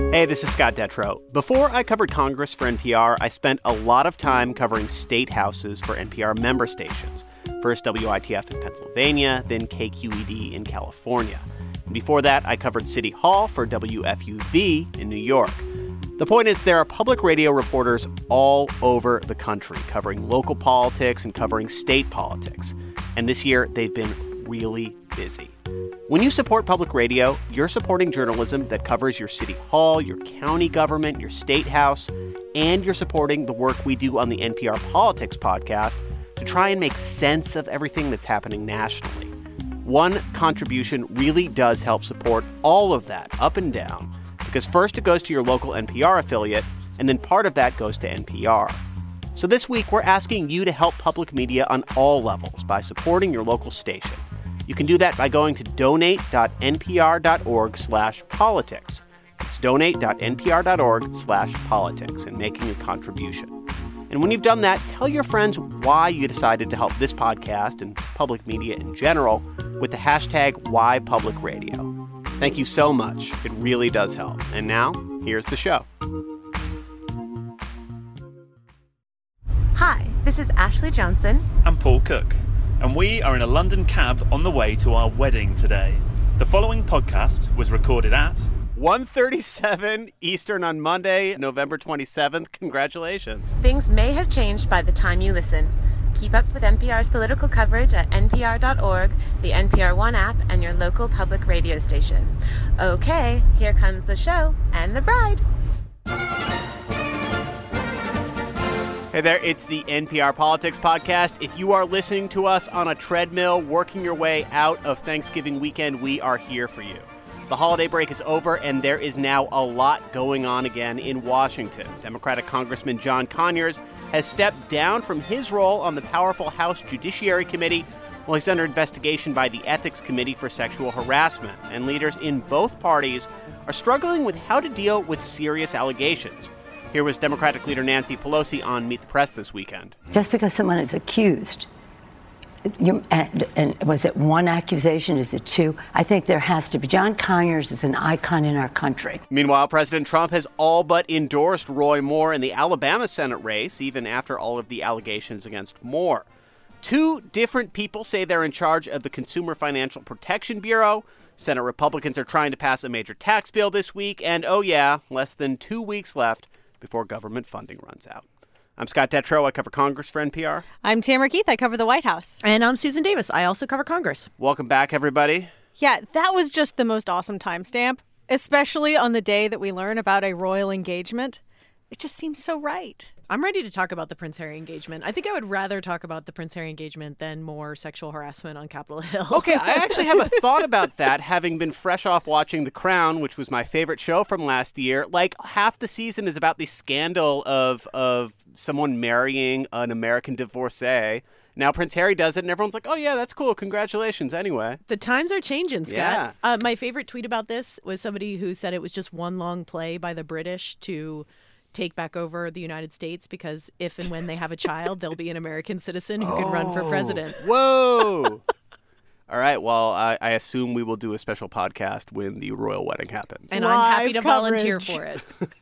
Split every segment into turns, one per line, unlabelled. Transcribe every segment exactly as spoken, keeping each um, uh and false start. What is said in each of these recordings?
Hey, this is Scott Detrow. Before I covered Congress for N P R, I spent a lot of time covering state houses for N P R member stations. First W I T F in Pennsylvania, then K Q E D in California. And before that, I covered City Hall for W F U V in New York. The point is, there are public radio reporters all over the country covering local politics and covering state politics. And this year, they've been really busy. When you support public radio, you're supporting journalism that covers your city hall, your county government, your state house, and you're supporting the work we do on the N P R Politics podcast to try and make sense of everything that's happening nationally. One contribution really does help support all of that, up and down, because first it goes to your local N P R affiliate, and then part of that goes to N P R. So this week, we're asking you to help public media on all levels by supporting your local station. You can do that by going to donate.npr.org slash politics. It's donate.npr.org slash politics and making a contribution. And when you've done that, tell your friends why you decided to help this podcast and public media in general with the hashtag WhyPublicRadio. Thank you so much. It really does help. And now, here's the show.
Hi, this is Ashley Johnson.
I'm Paul Cook. And we are in a London cab on the way to our wedding today. The following podcast was recorded at
one thirty-seven Eastern on Monday, November twenty-seventh. Congratulations.
Things may have changed by the time you listen. Keep up with N P R's political coverage at N P R dot org, the N P R One app, and your local public radio station. Okay, here comes the show and the bride.
Hey there, it's the N P R Politics Podcast. If you are listening to us on a treadmill, working your way out of Thanksgiving weekend, we are here for you. The holiday break is over, and there is now a lot going on again in Washington. Democratic Congressman John Conyers has stepped down from his role on the powerful House Judiciary Committee while he's under investigation by the Ethics Committee for sexual harassment. And leaders in both parties are struggling with how to deal with serious allegations. Here was Democratic leader Nancy Pelosi on Meet the Press this weekend.
Just because someone is accused, you, and, and was it one accusation? Is it two? I think there has to be. John Conyers is an icon in our country.
Meanwhile, President Trump has all but endorsed Roy Moore in the Alabama Senate race, even after all of the allegations against Moore. Two different people say they're in charge of the Consumer Financial Protection Bureau. Senate Republicans are trying to pass a major tax bill this week. And, oh yeah, less than two weeks left before government funding runs out. I'm Scott Detrow. I cover Congress for N P R.
I'm Tamara Keith. I cover the White House.
And I'm Susan Davis. I also cover Congress.
Welcome back, everybody.
Yeah, that was just the most awesome timestamp, especially on the day that we learn about a royal engagement. It just seems so right.
I'm ready to talk about the Prince Harry engagement. I think I would rather talk about the Prince Harry engagement than more sexual harassment on Capitol Hill.
Okay, I actually have a thought about that, having been fresh off watching The Crown, which was my favorite show from last year. Like, half the season is about the scandal of of someone marrying an American divorcee. Now Prince Harry does it, and everyone's like, oh, yeah, that's cool. Congratulations anyway.
The times are changing, Scott.
Yeah.
Uh, my favorite tweet about this was somebody who said it was just one long play by the British to take back over the United States, because if and when they have a child, they'll be an American citizen who can oh, run for president.
Whoa. All right. Well, I, I assume we will do a special podcast when the royal wedding happens.
And
Live
I'm happy to
coverage.
volunteer for it.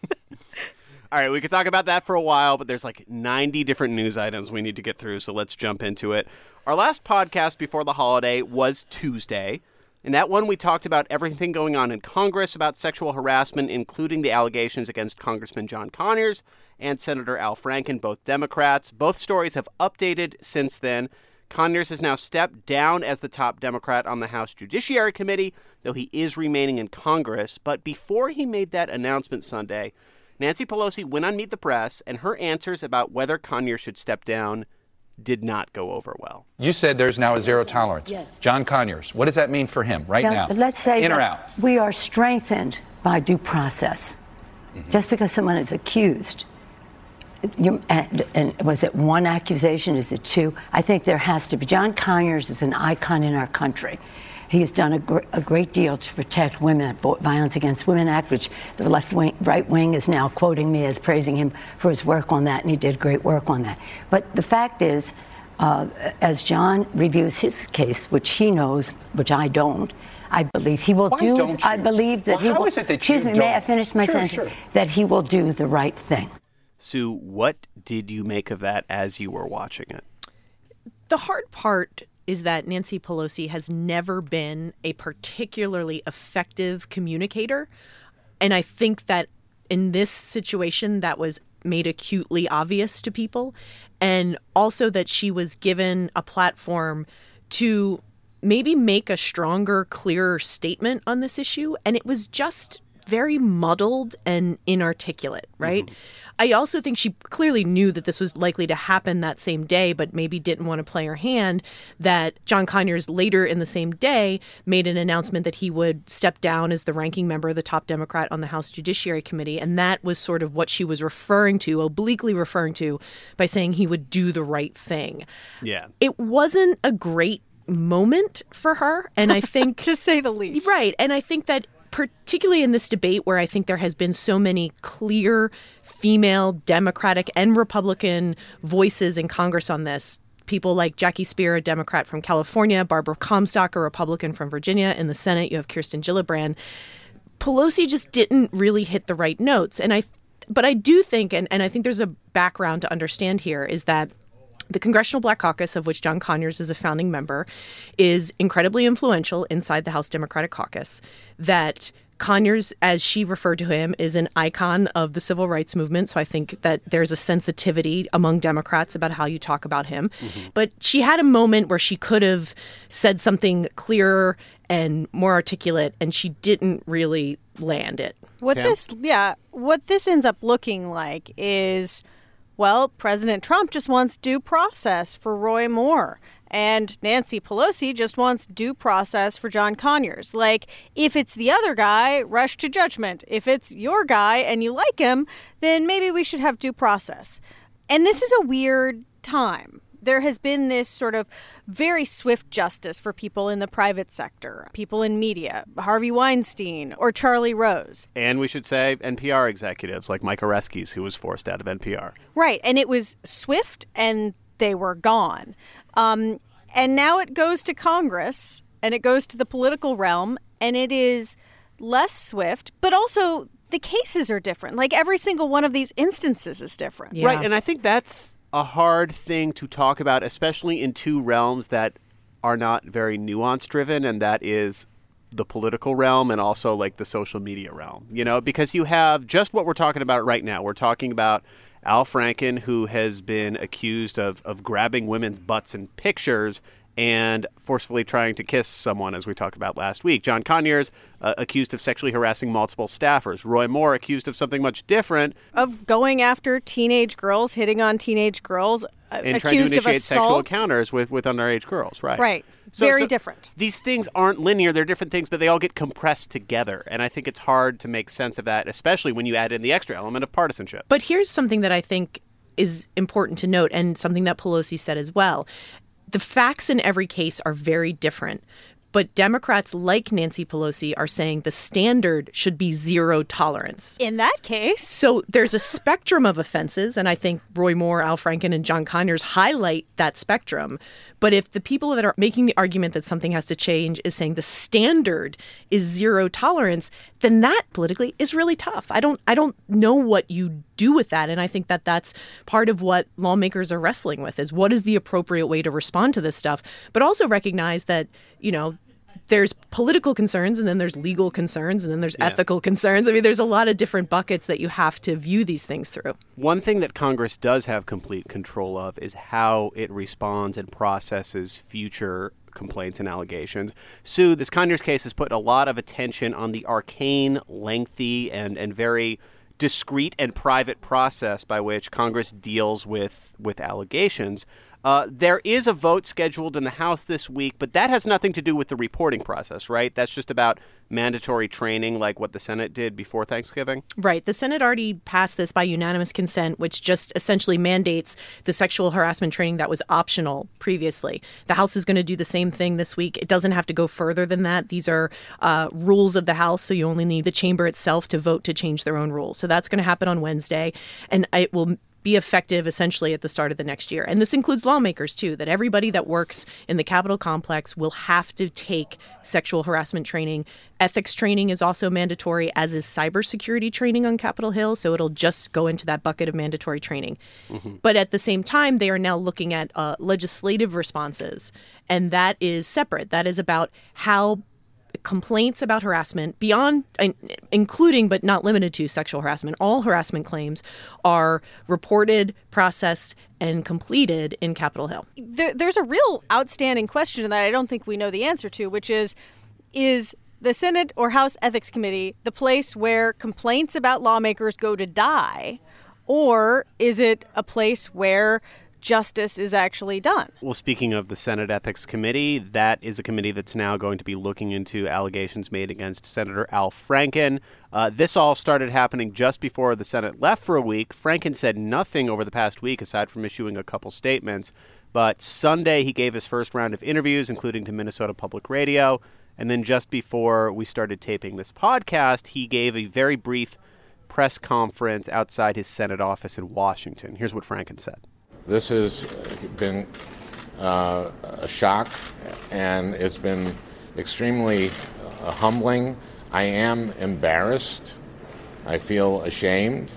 All right. We could talk about that for a while, but there's like ninety different news items we need to get through. So let's jump into it. Our last podcast before the holiday was Tuesday. In that one, we talked about everything going on in Congress about sexual harassment, including the allegations against Congressman John Conyers and Senator Al Franken, both Democrats. Both stories have updated since then. Conyers has now stepped down as the top Democrat on the House Judiciary Committee, though he is remaining in Congress. But before he made that announcement Sunday, Nancy Pelosi went on Meet the Press, and her answers about whether Conyers should step down did not go over well.
You said there's now a zero tolerance.
Yes.
John Conyers, what does that mean for him right now?
now? Let's say
in or
that
out.
We are strengthened by due process. Mm-hmm. Just because someone is accused, you, and, and was it one accusation? Is it two? I think there has to be. John Conyers is an icon in our country. He has done a, gr- a great deal to protect women, Violence Against Women Act, which the left wing, right wing is now quoting me as praising him for his work on that, and he did great work on that. But the fact is, uh, as John reviews his case, which he knows, which I don't, I believe he will
Why
do.
don't you?
I believe that
Well,
he
how
will.
is it that
excuse
you
me, may I
don't?
finish my
Sure,
sentence?
sure.
That he will do the right thing.
Sue, what did you make of that as you were watching it?
The hard part is that Nancy Pelosi has never been a particularly effective communicator. And I think that in this situation, that was made acutely obvious to people. And also that she was given a platform to maybe make a stronger, clearer statement on this issue. And it was just very muddled and inarticulate, right? Mm-hmm. I also think she clearly knew that this was likely to happen that same day, but maybe didn't want to play her hand, that John Conyers later in the same day made an announcement that he would step down as the ranking member of the top Democrat on the House Judiciary Committee. And that was sort of what she was referring to, obliquely referring to, by saying he would do the right thing.
Yeah.
It wasn't a great moment for her. And I think...
to say the least.
Right. And I think that particularly in this debate where I think there has been so many clear female Democratic and Republican voices in Congress on this, people like Jackie Speier, a Democrat from California, Barbara Comstock, a Republican from Virginia. In the Senate, you have Kirsten Gillibrand. Pelosi just didn't really hit the right notes. And I, but I do think, and, and I think there's a background to understand here, is that the Congressional Black Caucus, of which John Conyers is a founding member, is incredibly influential inside the House Democratic Caucus. That Conyers, as she referred to him, is an icon of the civil rights movement. So I think that there's a sensitivity among Democrats about how you talk about him. Mm-hmm. But she had a moment where she could have said something clearer and more articulate, and she didn't really land it.
What
Cam?
this, yeah, what this ends up looking like is, well, President Trump just wants due process for Roy Moore. And Nancy Pelosi just wants due process for John Conyers. Like, if it's the other guy, rush to judgment. If it's your guy and you like him, then maybe we should have due process. And this is a weird time. There has been this sort of very swift justice for people in the private sector, people in media, Harvey Weinstein or Charlie Rose.
And we should say N P R executives like Mike Oreskes, who was forced out of N P R.
Right. And it was swift and they were gone. Um, and now it goes to Congress and it goes to the political realm, and it is less swift, but also the cases are different. Like every single one of these instances is different.
Yeah.
Right. And I think that's a hard thing to talk about, especially in two realms that are not very nuance driven, and that is the political realm and also like the social media realm, you know, because you have just what we're talking about right now. We're talking about Al Franken, who has been accused of, of grabbing women's butts in pictures and forcefully trying to kiss someone, as we talked about last week. John Conyers, uh, accused of sexually harassing multiple staffers. Roy Moore, accused of something much different.
Of going after teenage girls, hitting on teenage girls, uh,
and
accused
trying to initiate
of
sexual
assault.
encounters with, with underage girls, right?
Right.
So,
Very
so
different.
These things aren't linear. They're different things, but they all get compressed together. And I think it's hard to make sense of that, especially when you add in the extra element of partisanship.
But here's something that I think is important to note, and something that Pelosi said as well. The facts in every case are very different. But Democrats like Nancy Pelosi are saying the standard should be zero tolerance.
In that case.
So there's a spectrum of offenses, and I think Roy Moore, Al Franken, and John Conyers highlight that spectrum. But if the people that are making the argument that something has to change is saying the standard is zero tolerance, then that politically is really tough. I don't I don't know what you do with that. And I think that that's part of what lawmakers are wrestling with, is what is the appropriate way to respond to this stuff, but also recognize that, you know, there's political concerns, and then there's legal concerns, and then there's yeah. ethical concerns. I mean, there's a lot of different buckets that you have to view these things through.
One thing that Congress does have complete control of is how it responds and processes future complaints and allegations. Sue, this Conyers case has put a lot of attention on the arcane, lengthy, and, and very discreet and private process by which Congress deals with, with allegations. Uh, there is a vote scheduled in the House this week, but that has nothing to do with the reporting process, right? That's just about mandatory training like what the Senate did before Thanksgiving?
Right. The Senate already passed this by unanimous consent, which just essentially mandates the sexual harassment training that was optional previously. The House is going to do the same thing this week. It doesn't have to go further than that. These are uh, rules of the House, so you only need the chamber itself to vote to change their own rules. So that's going to happen on Wednesday, and it will be effective essentially at the start of the next year. And this includes lawmakers, too, that everybody that works in the Capitol complex will have to take sexual harassment training. Ethics training is also mandatory, as is cybersecurity training on Capitol Hill. So it'll just go into that bucket of mandatory training. Mm-hmm. But at the same time, they are now looking at uh, legislative responses. And that is separate. That is about how complaints about harassment, beyond, including but not limited to sexual harassment, all harassment claims are reported, processed, and completed in Capitol Hill.
There, there's a real outstanding question that I don't think we know the answer to, which is, is the Senate or House Ethics Committee the place where complaints about lawmakers go to die, or is it a place where justice is actually done?
Well, speaking of the Senate Ethics Committee, that is a committee that's now going to be looking into allegations made against Senator Al Franken. Uh, this all started happening just before the Senate left for a week. Franken said nothing over the past week aside from issuing a couple statements. But Sunday, he gave his first round of interviews, including to Minnesota Public Radio. And then just before we started taping this podcast, he gave a very brief press conference outside his Senate office in Washington. Here's what Franken said.
This has been uh, a shock, and it's been extremely uh, humbling. I am embarrassed. I feel ashamed.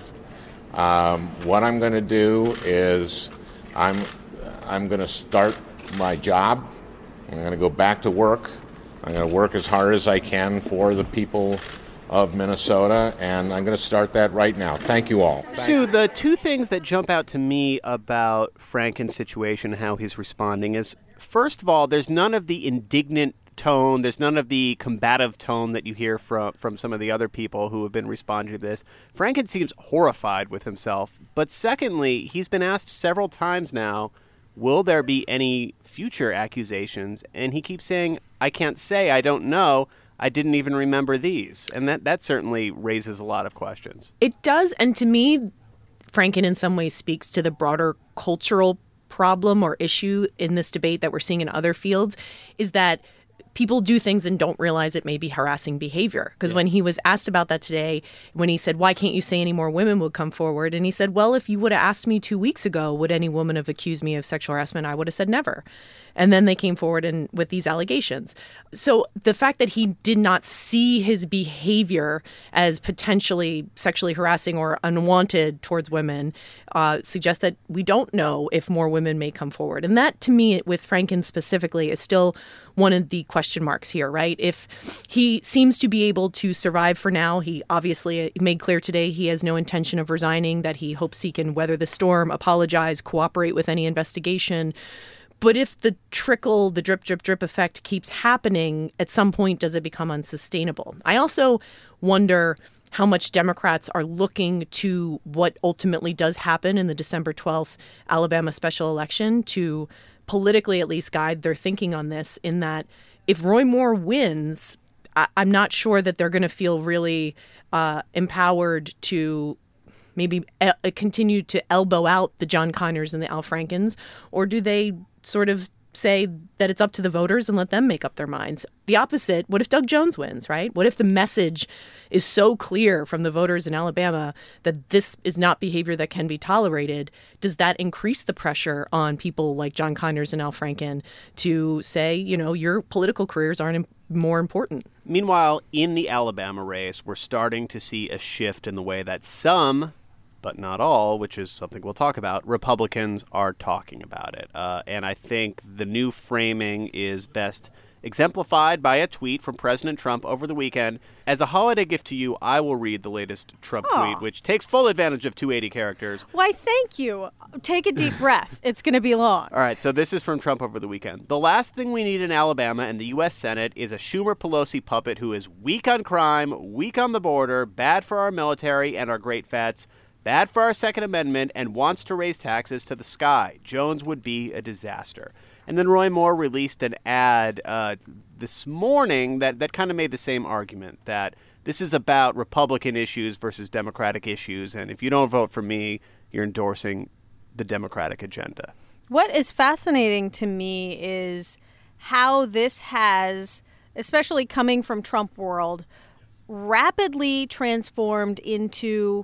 Um, what I'm going to do is I'm I'm going to start my job. I'm going to go back to work. I'm going to work as hard as I can for the people of Minnesota, and I'm going to start that right now. Thank you all.
Sue, the two things that jump out to me about Franken's situation, how he's responding, is, first of all, there's none of the indignant tone, there's none of the combative tone that you hear from, from some of the other people who have been responding to this. Franken seems horrified with himself. But secondly, he's been asked several times now, will there be any future accusations? And he keeps saying, I can't say, I don't know. I didn't even remember these. And that, that certainly raises a lot of questions.
It does. And to me, Franken in some ways speaks to the broader cultural problem or issue in this debate that we're seeing in other fields, is that people do things and don't realize it may be harassing behavior. Because yeah. when he was asked about that today, when he said, why can't you say any more women would come forward? And he said, well, if you would have asked me two weeks ago, would any woman have accused me of sexual harassment? I would have said never. And then they came forward and with these allegations. So the fact that he did not see his behavior as potentially sexually harassing or unwanted towards women uh, suggests that we don't know if more women may come forward. And that, to me, with Franken specifically, is still one of the question marks here, right? If he seems to be able to survive for now, he obviously made clear today he has no intention of resigning, that he hopes he can weather the storm, apologize, cooperate with any investigation. But if the trickle, the drip, drip, drip effect keeps happening, at some point, does it become unsustainable? I also wonder how much Democrats are looking to what ultimately does happen in the December twelfth Alabama special election to politically at least guide their thinking on this, in that if Roy Moore wins, I- I'm not sure that they're going to feel really uh, empowered to maybe e- continue to elbow out the John Conyers and the Al Frankens, or do they sort of say that it's up to the voters and let them make up their minds? The opposite, what if Doug Jones wins, right? What if the message is so clear from the voters in Alabama that this is not behavior that can be tolerated? Does that increase the pressure on people like John Conyers and Al Franken to say, you know, your political careers aren't more important?
Meanwhile, in the Alabama race, we're starting to see a shift in the way that some, but not all, which is something we'll talk about, Republicans are talking about it. Uh, and I think the new framing is best exemplified by a tweet from President Trump over the weekend. As a holiday gift to you, I will read the latest Trump
Aww.
tweet, which takes full advantage of two hundred eighty characters.
Why, thank you. Take a deep breath. It's going to be long.
All right, so this is from Trump over the weekend. The last thing we need in Alabama and the U S Senate is a Schumer Pelosi puppet who is weak on crime, weak on the border, bad for our military and our great vets, bad for our Second Amendment, and wants to raise taxes to the sky. Jones would be a disaster. And then Roy Moore released an ad uh, this morning that, that kind of made the same argument, that this is about Republican issues versus Democratic issues, and if you don't vote for me, you're endorsing the Democratic agenda.
What is fascinating to me is how this has, especially coming from Trump world, rapidly transformed into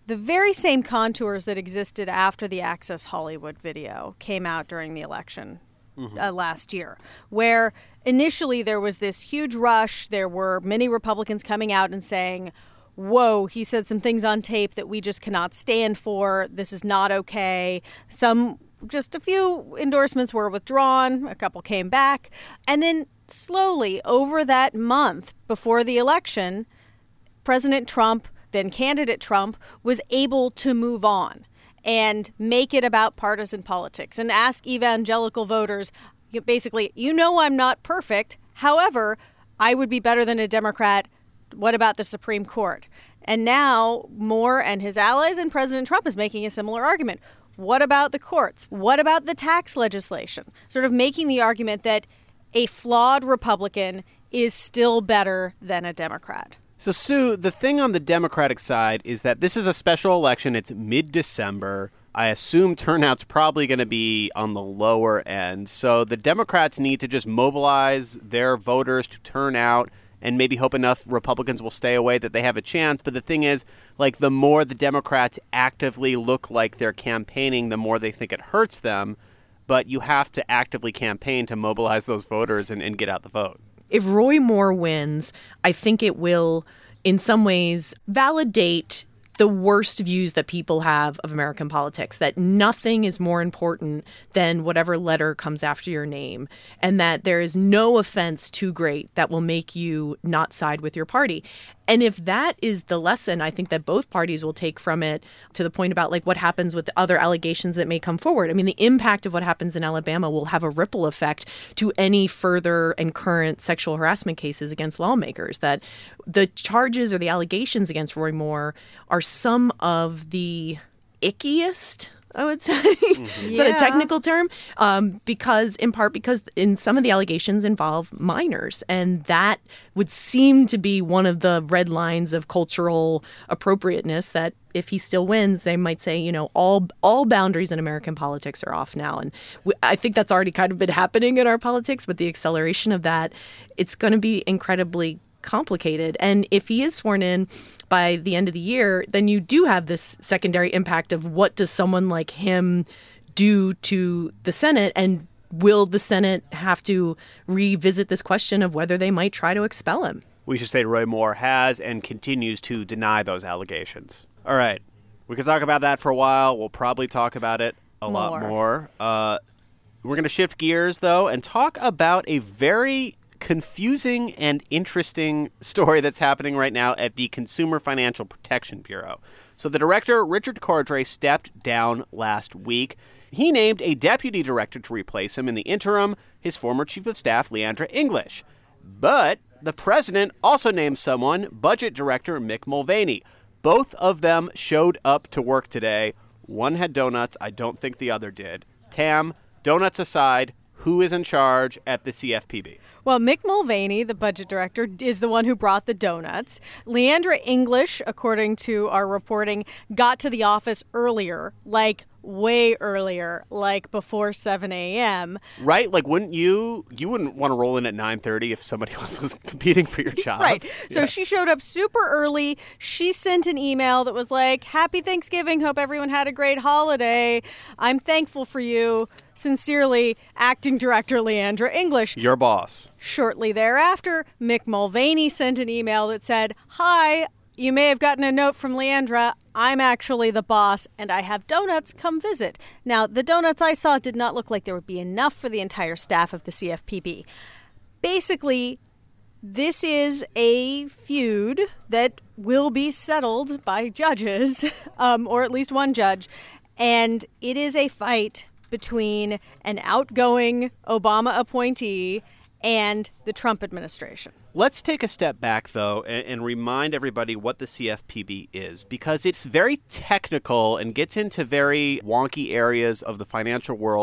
the very same contours that existed after the Access Hollywood video came out during the election mm-hmm. uh, last year, where initially there was this huge rush. There were many Republicans coming out and saying, whoa, he said some things on tape that we just cannot stand for. This is not okay. Some, just a few endorsements were withdrawn. A couple came back. And then slowly, over that month before the election, President Trump, then candidate Trump, was able to move on and make it about partisan politics and ask evangelical voters, basically, you know I'm not perfect. However, I would be better than a Democrat. What about the Supreme Court? And now Moore and his allies and President Trump is making a similar argument. What about the courts? What about the tax legislation? Sort of making the argument that a flawed Republican is still better than a Democrat.
So, Sue, the thing on the Democratic side is that this is a special election. It's mid-December. I assume turnout's probably going to be on the lower end. So the Democrats need to just mobilize their voters to turn out and maybe hope enough Republicans will stay away that they have a chance. But the thing is, like, the more the Democrats actively look like they're campaigning, the more they think it hurts them. But you have to actively campaign to mobilize those voters and, and get out the vote.
If Roy Moore wins, I think it will, in some ways, validate the worst views that people have of American politics, that nothing is more important than whatever letter comes after your name, and that there is no offense too great that will make you not side with your party. And if that is the lesson, I think that both parties will take from it, to the point about like what happens with the other allegations that may come forward. I mean, the impact of what happens in Alabama will have a ripple effect to any further and current sexual harassment cases against lawmakers, that the charges or the allegations against Roy Moore are some of the ickiest, I would say. Mm-hmm. Is yeah. that a technical term? Um, because, in part, because in some of the allegations involve minors, and that would seem to be one of the red lines of cultural appropriateness, that if he still wins, they might say, you know, all all boundaries in American politics are off now. And we, I think that's already kind of been happening in our politics, but the acceleration of that, it's going to be incredibly complicated. And if he is sworn in by the end of the year, then you do have this secondary impact of what does someone like him do to the Senate, and will the Senate have to revisit this question of whether they might try to expel him?
We should say Roy Moore has and continues to deny those allegations. All right. We could talk about that for a while. We'll probably talk about it a more. lot more. Uh, we're going to shift gears, though, and talk about a very confusing and interesting story that's happening right now at the Consumer Financial Protection Bureau. So the director, Richard Cordray, stepped down last week. He named a deputy director to replace him in the interim, his former chief of staff, Leandra English. But the president also named someone, budget director Mick Mulvaney. Both of them showed up to work today. One had donuts. I don't think the other did. Tam, donuts aside, who is in charge at the C F P B?
Well, Mick Mulvaney, the budget director, is the one who brought the donuts. Leandra English, according to our reporting, got to the office earlier, like way earlier, like before seven a.m.
Right? Like, wouldn't you, you wouldn't want to roll in at nine thirty if somebody else was competing for your job.
Right. So
yeah.
She showed up super early. She sent an email that was like, happy Thanksgiving. Hope everyone had a great holiday. I'm thankful for you. Sincerely, Acting Director Leandra English.
Your boss.
Shortly thereafter, Mick Mulvaney sent an email that said, hi, you may have gotten a note from Leandra. I'm actually the boss, and I have donuts. Come visit. Now, the donuts I saw did not look like there would be enough for the entire staff of the C F P B. Basically, this is a feud that will be settled by judges, um, or at least one judge, and it is a fight between an outgoing Obama appointee and the Trump administration.
Let's take a step back, though, and, and remind everybody what the C F P B is, because it's very technical and gets into very wonky areas of the financial world.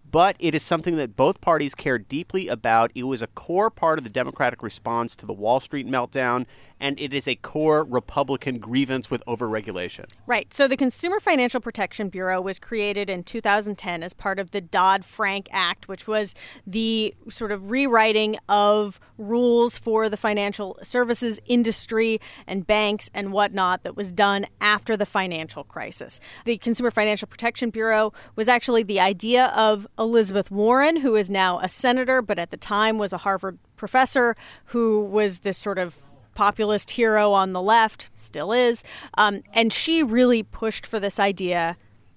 but it is something that both parties care deeply about. It was a core part of the Democratic response to the Wall Street meltdown, and it is a core Republican grievance with overregulation.
Right. So the Consumer Financial Protection Bureau was created in two thousand ten as part of the Dodd-Frank Act, which was the sort of rewriting of rules for the financial services industry and banks and whatnot that was done after the financial crisis. The Consumer Financial Protection Bureau was actually the idea of Elizabeth Warren, who is now a senator, but at the time was a Harvard professor who was this sort of populist hero on the left, still is, um, and she really pushed for this idea.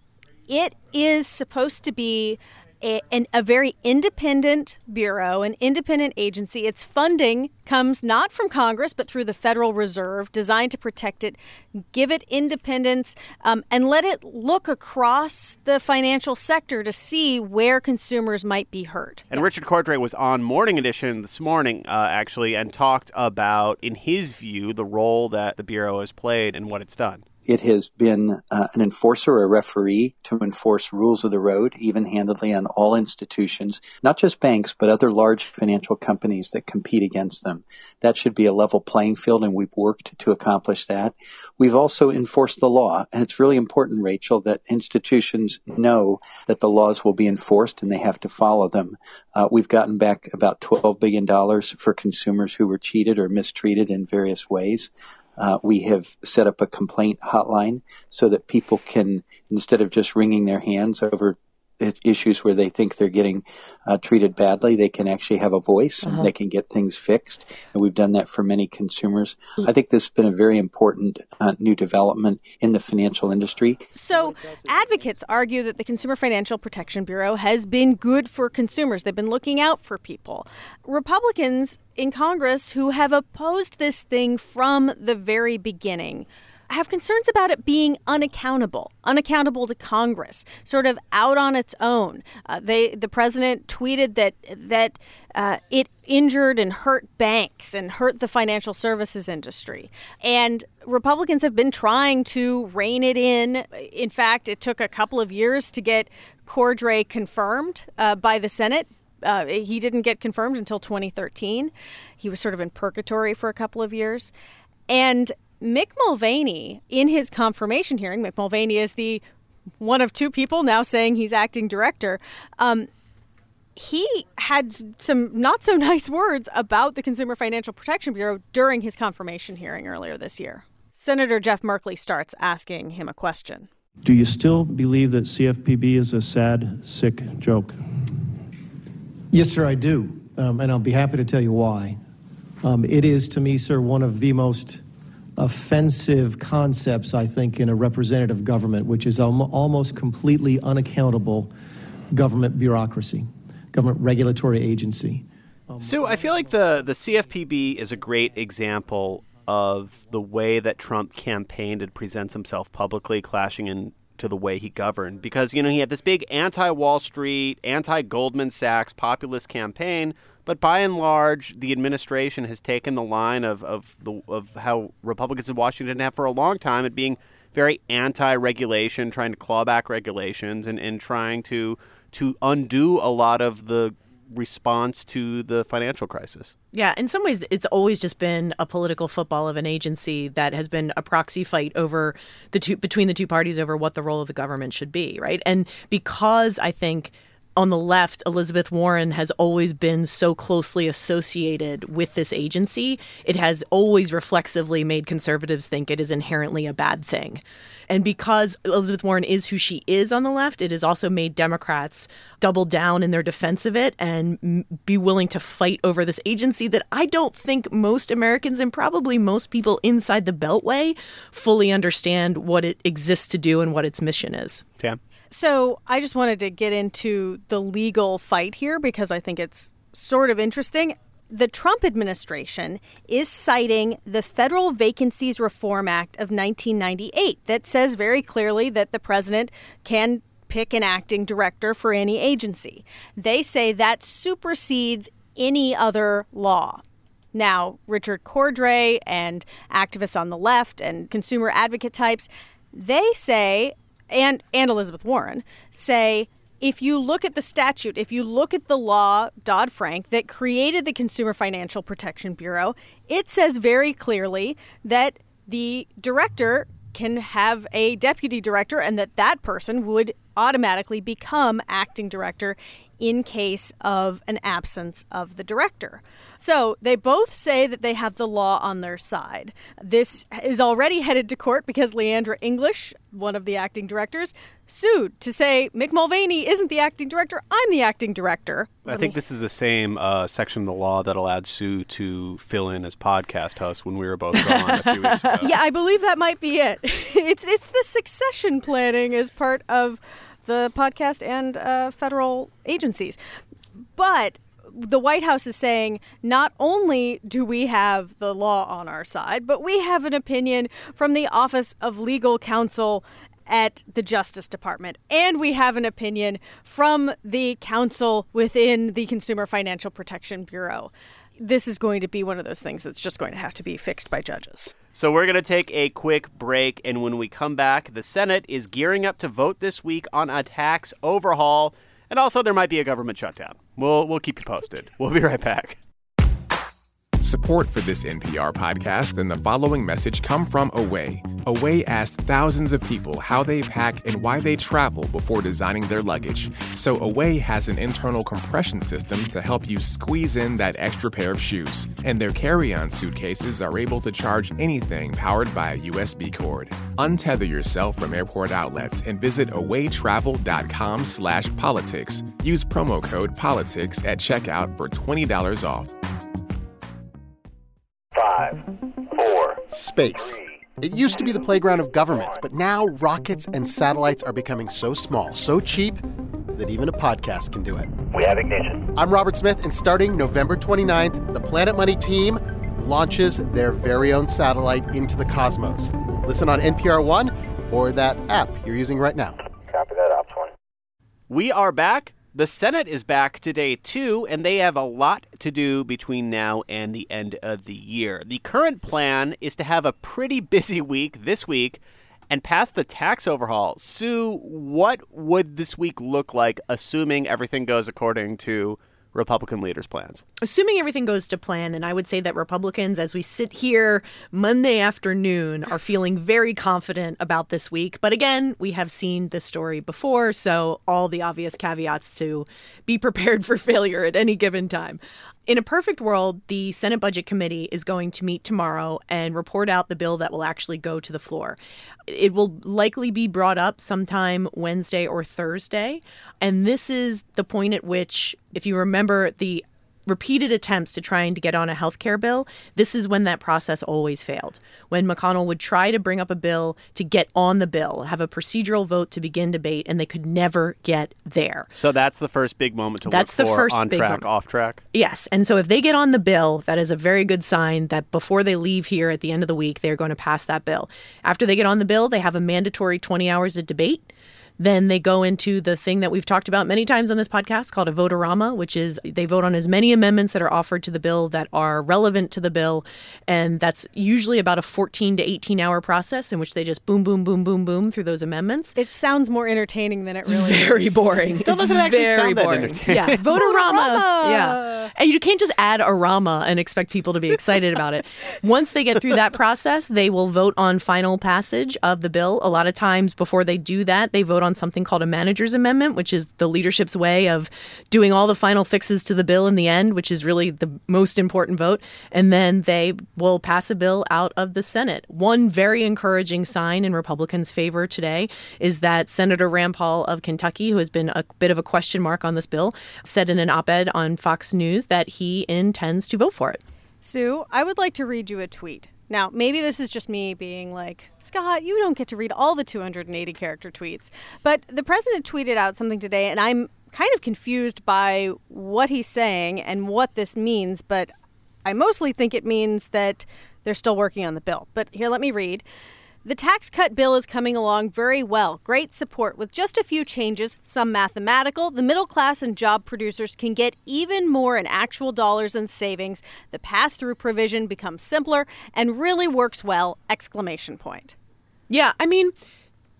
It is supposed to be a, an, a very independent bureau, an independent agency. Its funding comes not from Congress, but through the Federal Reserve, designed to protect it, give it independence, um, and let it look across the financial sector to see where consumers might be hurt.
And Richard Cordray was on Morning Edition this morning, uh, actually, and talked about, in his view, the role that the Bureau has played and what it's done.
It has been uh, an enforcer, a referee to enforce rules of the road, even-handedly on all institutions, not just banks, but other large financial companies that compete against them. That should be a level playing field, and we've worked to accomplish that. We've also enforced the law, and it's really important, Rachel, that institutions know that the laws will be enforced and they have to follow them. Uh, we've gotten back about twelve billion dollars for consumers who were cheated or mistreated in various ways. Uh, we have set up a complaint hotline so that people can, instead of just wringing their hands over issues where they think they're getting uh, treated badly, they can actually have a voice and uh-huh. they can get things fixed. And we've done that for many consumers. Mm-hmm. I think this has been a very important uh, new development in the financial industry.
So advocates argue that the Consumer Financial Protection Bureau has been good for consumers. They've been looking out for people. Republicans in Congress who have opposed this thing from the very beginning have concerns about it being unaccountable, unaccountable to Congress, sort of out on its own. Uh, they, the president tweeted that that uh, it injured and hurt banks and hurt the financial services industry. And Republicans have been trying to rein it in. In fact, it took a couple of years to get Cordray confirmed uh, by the Senate. Uh, he didn't get confirmed until twenty thirteen. He was sort of in purgatory for a couple of years. And Mick Mulvaney, in his confirmation hearing, Mick Mulvaney is the one of two people now saying he's acting director. Um, he had some not so nice words about the Consumer Financial Protection Bureau during his confirmation hearing earlier this year. Senator Jeff Merkley starts asking him a question.
Do you still believe that C F P B is a sad, sick joke?
Yes, sir, I do. Um, and I'll be happy to tell you why. Um, it is, to me, sir, one of the most offensive concepts, I think, in a representative government, which is al- almost completely unaccountable government bureaucracy, government regulatory agency.
Um, so I feel like the, the C F P B is a great example of the way that Trump campaigned and presents himself publicly, clashing into the way he governed. Because, you know, he had this big anti-Wall Street, anti-Goldman Sachs populist campaign. But by and large, the administration has taken the line of of, the, of how Republicans in Washington have for a long time at being very anti-regulation, trying to claw back regulations and, and trying to to undo a lot of the response to the financial crisis.
Yeah, in some ways, it's always just been a political football of an agency that has been a proxy fight over the two between the two parties over what the role of the government should be, right? And because I think on the left, Elizabeth Warren has always been so closely associated with this agency, it has always reflexively made conservatives think it is inherently a bad thing. And because Elizabeth Warren is who she is on the left, it has also made Democrats double down in their defense of it and m- be willing to fight over this agency that I don't think most Americans and probably most people inside the Beltway fully understand what it exists to do and what its mission is.
Yeah.
So I just wanted to get into the legal fight here because I think it's sort of interesting. The Trump administration is citing the Federal Vacancies Reform Act of nineteen ninety-eight that says very clearly that the president can pick an acting director for any agency. They say that supersedes any other law. Now, Richard Cordray and activists on the left and consumer advocate types, they say, and, and Elizabeth Warren, say if you look at the statute, if you look at the law, Dodd-Frank, that created the Consumer Financial Protection Bureau, it says very clearly that the director can have a deputy director and that that person would automatically become acting director in case of an absence of the director. So they both say that they have the law on their side. This is already headed to court because Leandra English, one of the acting directors, sued to say Mick Mulvaney isn't the acting director, I'm the acting director.
I think this is the same uh, section of the law that allowed Sue to fill in as podcast host when we were both gone a few weeks ago.
Yeah, I believe that might be it. It's, it's the succession planning as part of the podcast and uh, federal agencies. But the White House is saying not only do we have the law on our side, but we have an opinion from the Office of Legal Counsel at the Justice Department. And we have an opinion from the counsel within the Consumer Financial Protection Bureau. This is going to be one of those things that's just going to have to be fixed by judges.
So we're going to take a quick break, and when we come back, the Senate is gearing up to vote this week on a tax overhaul, and also there might be a government shutdown. We'll we'll keep you posted. We'll be right back.
Support for this N P R podcast and the following message come from Away. Away asked thousands of people how they pack and why they travel before designing their luggage. So Away has an internal compression system to help you squeeze in that extra pair of shoes. And their carry-on suitcases are able to charge anything powered by a U S B cord. Untether yourself from airport outlets and visit awaytravel.com slash politics. Use promo code politics at checkout for twenty dollars off.
Five, four, space. It used to be the playground of governments, but now rockets and satellites are becoming so small, so cheap, that even a podcast can do it.
We have ignition.
I'm Robert Smith, and starting November twenty-ninth, the Planet Money team launches their very own satellite into the cosmos. Listen on N P R One or that app you're using right now.
Copy that, Ops One.
We are back. The Senate is back today, too, and they have a lot to do between now and the end of the year. The current plan is to have a pretty busy week this week and pass the tax overhaul. Sue, what would this week look like, assuming everything goes according to Republican leaders' plans?
Assuming everything goes to plan, and I would say that Republicans, as we sit here Monday afternoon, are feeling very confident about this week. But again, we have seen this story before, so all the obvious caveats to be prepared for failure at any given time. In a perfect world, the Senate Budget Committee is going to meet tomorrow and report out the bill that will actually go to the floor. It will likely be brought up sometime Wednesday or Thursday. And this is the point at which, if you remember the repeated attempts to trying to get on a health care bill, this is when that process always failed. When McConnell would try to bring up a bill to get on the bill, have a procedural vote to begin debate, and they could never get there.
So that's the first big moment to
that's
look
the
for,
first
on
big
track,
moment.
off track?
Yes. And so if they get on the bill, that is a very good sign that before they leave here at the end of the week, they're going to pass that bill. After they get on the bill, they have a mandatory twenty hours of debate. Then they go into the thing that we've talked about many times on this podcast called a vote-a-rama, which is they vote on as many amendments that are offered to the bill that are relevant to the bill. And that's usually about a fourteen to eighteen hour process in which they just boom, boom, boom, boom, boom through those amendments.
It sounds more entertaining than it really
it's very
is.
boring.
Still doesn't
it's
actually
very
sound that
boring.
entertaining.
Yeah, vote-a-rama.
Vote-a-rama.
Yeah. And you can't just add a rama and expect people to be excited about it. Once they get through that process, they will vote on final passage of the bill. A lot of times before they do that, they vote on something called a manager's amendment, which is the leadership's way of doing all the final fixes to the bill in the end, which is really the most important vote. And then they will pass a bill out of the Senate. One very encouraging sign in Republicans' favor today is that Senator Rand Paul of Kentucky, who has been a bit of a question mark on this bill, said in an op-ed on Fox News that he intends to vote for it.
Sue, I would like to read you a tweet. Now, maybe this is just me being like, Scott, you don't get to read all the two hundred eighty character tweets. But the president tweeted out something today, and I'm kind of confused by what he's saying and what this means. But I mostly think it means that they're still working on the bill. But here, let me read. The tax cut bill is coming along very well. Great support. With just a few changes, some mathematical, the middle class and job producers can get even more in actual dollars and savings. The pass-through provision becomes simpler and really works well, exclamation point.
Yeah, I mean,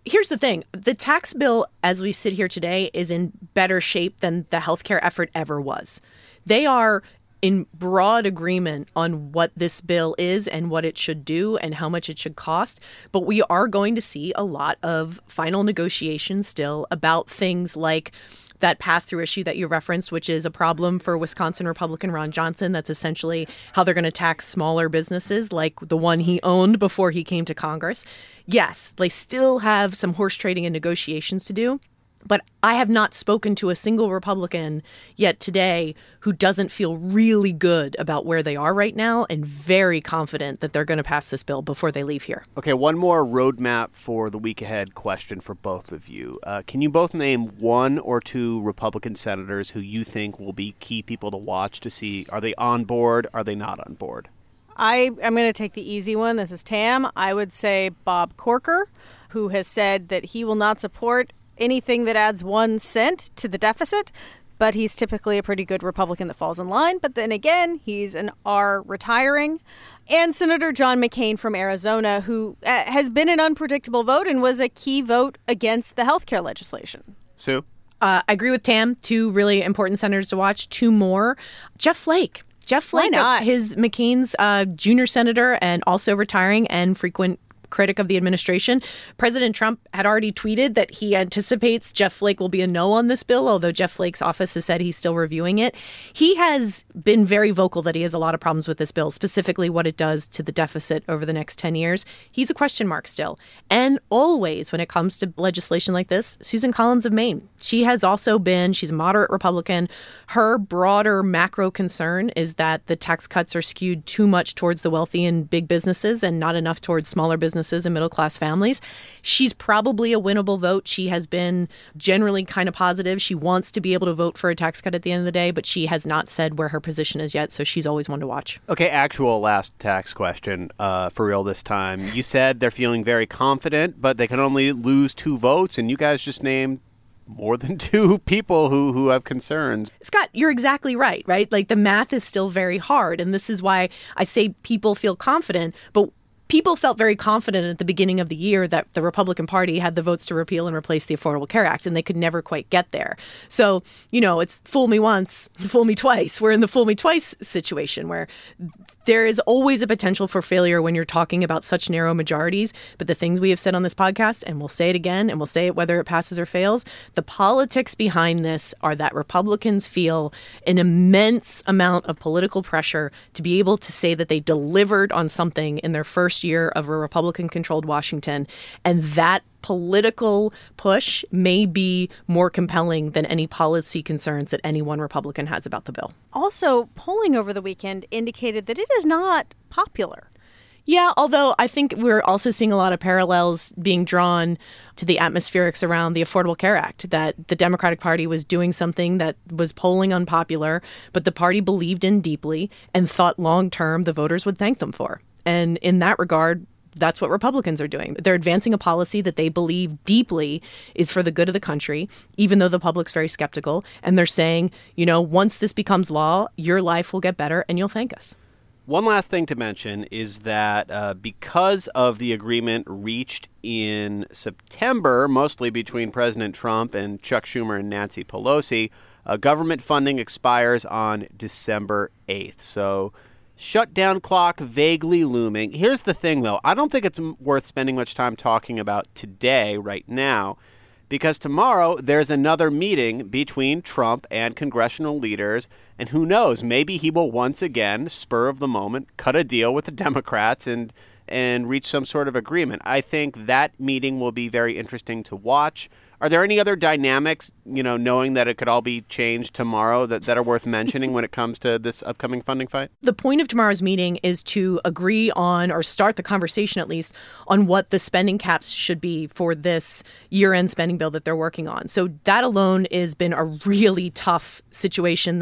Here's the thing. The tax bill, as we sit here today, is in better shape than the healthcare effort ever was. They are in broad agreement on what this bill is and what it should do and how much it should cost. But we are going to see a lot of final negotiations still about things like that pass-through issue that you referenced, which is a problem for Wisconsin Republican Ron Johnson. That's essentially how they're going to tax smaller businesses like the one he owned before he came to Congress. Yes, they still have some horse trading and negotiations to do. But I have not spoken to a single Republican yet today who doesn't feel really good about where they are right now and very confident that they're going to pass this bill before they leave here.
Okay, one more roadmap for the week ahead question for both of you. Uh, can you both name one or two Republican senators who you think will be key people to watch to see, are they on board, are they not on board?
I am going to take the easy one. This is Tam. I would say Bob Corker, who has said that he will not support anything that adds one cent to the deficit, but he's typically a pretty good Republican that falls in line. But then again, he's an R retiring. And Senator John McCain from Arizona, who uh, has been an unpredictable vote and was a key vote against the health care legislation.
Sue?
Uh, I agree with Tam. Two really important senators to watch. Two more. Jeff Flake. Jeff Flake,
Why not?
his McCain's uh, junior senator and also retiring and frequent critic of the administration. President Trump had already tweeted that he anticipates Jeff Flake will be a no on this bill, although Jeff Flake's office has said he's still reviewing it. He has been very vocal that he has a lot of problems with this bill, specifically what it does to the deficit over the next ten years. He's a question mark still. And always, when it comes to legislation like this, Susan Collins of Maine. She has also been, she's a moderate Republican. Her broader macro concern is that the tax cuts are skewed too much towards the wealthy and big businesses and not enough towards smaller businesses and middle-class families. She's probably a winnable vote. She has been generally kind of positive. She wants to be able to vote for a tax cut at the end of the day, but she has not said where her position is yet, so she's always one to watch.
Okay, actual last tax question uh, for real this time. You said they're feeling very confident, but they can only lose two votes, and you guys just named more than two people who, who have concerns.
Scott, you're exactly right, right? Like the math is still very hard, and this is why I say people feel confident, but people felt very confident at the beginning of the year that the Republican Party had the votes to repeal and replace the Affordable Care Act, and they could never quite get there. So, you know, it's fool me once, fool me twice. We're in the fool me twice situation where there is always a potential for failure when you're talking about such narrow majorities. But the things we have said on this podcast, and we'll say it again, and we'll say it whether it passes or fails, the politics behind this are that Republicans feel an immense amount of political pressure to be able to say that they delivered on something in their first year of a Republican-controlled Washington. And that political push may be more compelling than any policy concerns that any one Republican has about the bill.
Also, polling over the weekend indicated that it is not popular.
Yeah, although I think we're also seeing a lot of parallels being drawn to the atmospherics around the Affordable Care Act, that the Democratic Party was doing something that was polling unpopular, but the party believed in deeply and thought long-term the voters would thank them for. And in that regard, that's what Republicans are doing. They're advancing a policy that they believe deeply is for the good of the country, even though the public's very skeptical. And they're saying, you know, once this becomes law, your life will get better and you'll thank us.
One last thing to mention is that uh, because of the agreement reached in September, mostly between President Trump and Chuck Schumer and Nancy Pelosi, uh, government funding expires on December eighth. So shutdown clock vaguely looming. Here's the thing, though. I don't think it's worth spending much time talking about today, right now, because tomorrow there's another meeting between Trump and congressional leaders, and who knows, maybe he will once again, spur of the moment, cut a deal with the Democrats and and reach some sort of agreement. I think that meeting will be very interesting to watch. Are there any other dynamics, you know, knowing that it could all be changed tomorrow that, that are worth mentioning when it comes to this upcoming funding fight?
The point of tomorrow's meeting is to agree on, or start the conversation at least, on what the spending caps should be for this year-end spending bill that they're working on. So that alone has been a really tough situation that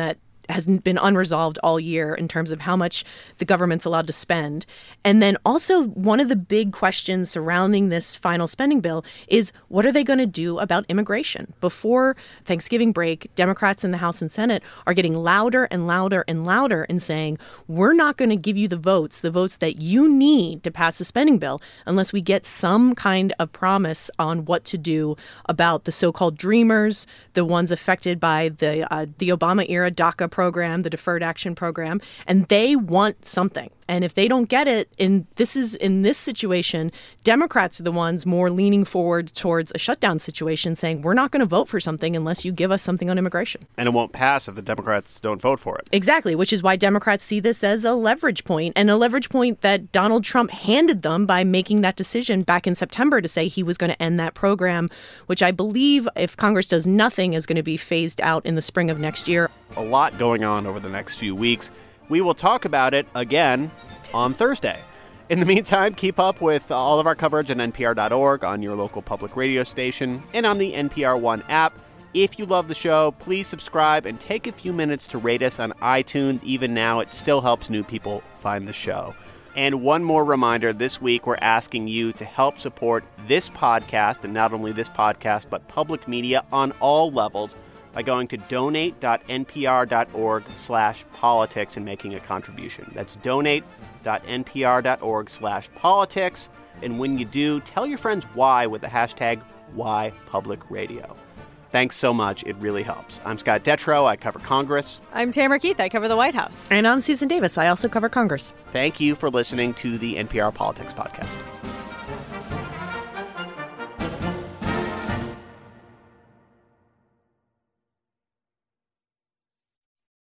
has been unresolved all year in terms of how much the government's allowed to spend. And then also one of the big questions surrounding this final spending bill is what are they going to do about immigration? Before Thanksgiving break, Democrats in the House and Senate are getting louder and louder and louder in saying, we're not going to give you the votes, the votes that you need to pass the spending bill unless we get some kind of promise on what to do about the so-called dreamers, the ones affected by the uh, the Obama-era DACA program, the Deferred Action Program, and they want something. And if they don't get it, in this is in this situation, Democrats are the ones more leaning forward towards a shutdown situation, saying we're not going to vote for something unless you give us something on immigration.
And it won't pass if the Democrats don't vote for it.
Exactly, which is why Democrats see this as a leverage point, and a leverage point that Donald Trump handed them by making that decision back in September to say he was going to end that program, which I believe, if Congress does nothing, is going to be phased out in the spring of next year.
A lot going on over the next few weeks. We will talk about it again on Thursday. In the meantime, keep up with all of our coverage at N P R dot org, on your local public radio station, and on the N P R One app. If you love the show, please subscribe and take a few minutes to rate us on iTunes. Even now, it still helps new people find the show. And one more reminder, this week we're asking you to help support this podcast, and not only this podcast, but public media on all levels, by going to donate dot N P R dot org slash politics and making a contribution. That's donate dot N P R dot org slash politics. And when you do, tell your friends why with the hashtag Why Public Radio. Thanks so much. It really helps. I'm Scott Detrow. I cover Congress.
I'm Tamara Keith. I cover the White House.
And I'm Susan Davis. I also cover Congress.
Thank you for listening to the N P R Politics Podcast.